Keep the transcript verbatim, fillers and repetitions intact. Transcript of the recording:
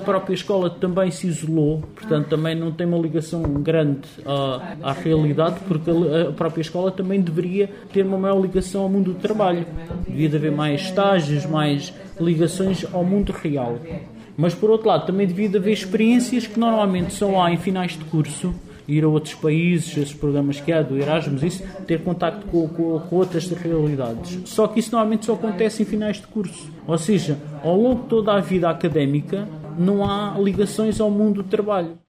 própria escola também se isolou, portanto também não tem uma ligação grande à, à realidade, porque a própria escola também deveria ter uma maior ligação ao mundo do trabalho. Devia haver mais estágios, mais ligações ao mundo real. Mas por outro lado também devia haver experiências que normalmente só há em finais de curso, ir a outros países, esses programas que há do Erasmus, isso, ter contacto com, com, com outras realidades. Só que isso normalmente só acontece em finais de curso. Ou seja, ao longo de toda a vida académica não há ligações ao mundo do trabalho.